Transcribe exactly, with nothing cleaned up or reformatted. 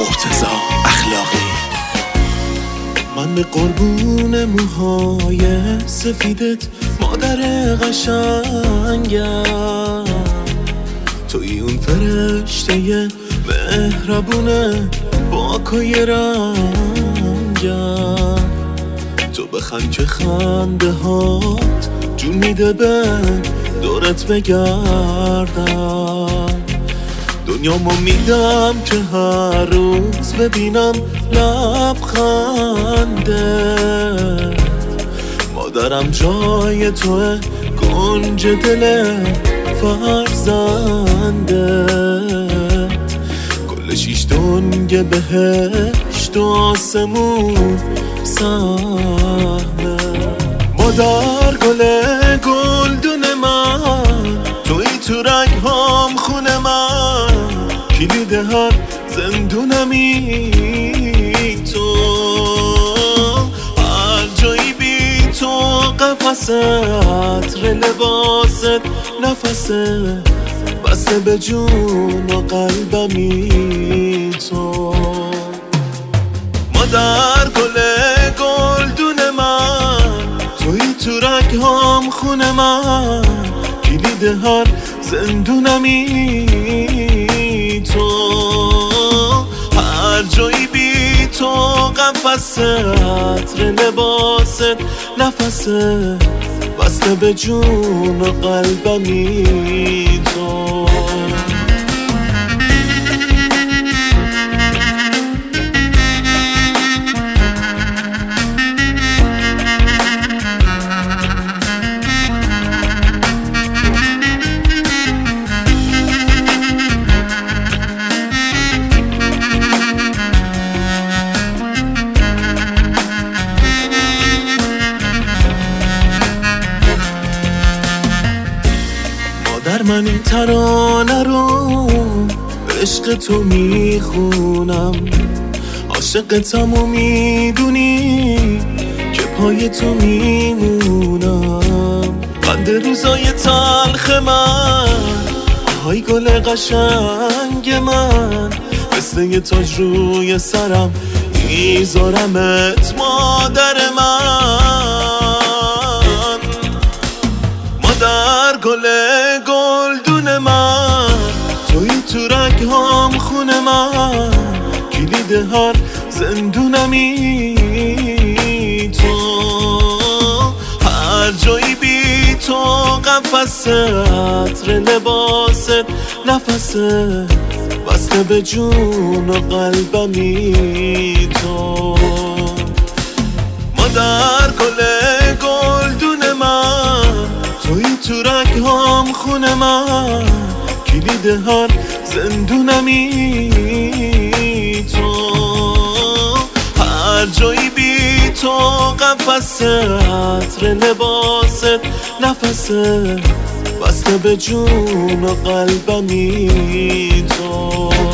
مرتضی اخلاقی. من به قربون موهای سفیدت مادر قشنگم، توی اون فرشته مهربونه با کای رنگم. تو بخند که خنده هات جون میده به دورت بگردم. دنیامو میدم که هر روز ببینم لبخندت. مادرم جای توه، کنج دل فرزندت. کل شیش دنگ بهشت و آسمون سهمه. مادر گل گلدون من، توی تو رنگ هم خونه من. کلید هر زندونمی تو، هر جایی بی تو قفس عطر لباست نفسه. بسته به جون و قلبمی تو. مادر گل گلدون من، توی تو رگ هم خونه من. کلید هر زندونمی تو، هر جایی بی تو قفس عطر لباست نفسه. بسته به جون و قلبمی تو. در من این ترانه رو عشق تو میخونم. عاشقتم و میدونی که پای تو میمونم. قند روزای تلخ من، آهای گل قشنگ من. مثل یه تاج روی سرم میذارمت مادر من. مادر گل گلدون من، توی تو رگ هم خونه من. کلید هر زندونمی تو، هر جایی بی تو قفس عطر لباست نفسه. بسته به جون و قلبمی تو. مادر گل گلدون من، توی تو رگ هم خونه من. کلید هر زندونمی تو، هر جایی بی تو قفس عطر لباست نفسه. بسته به جون و قلبمی تو.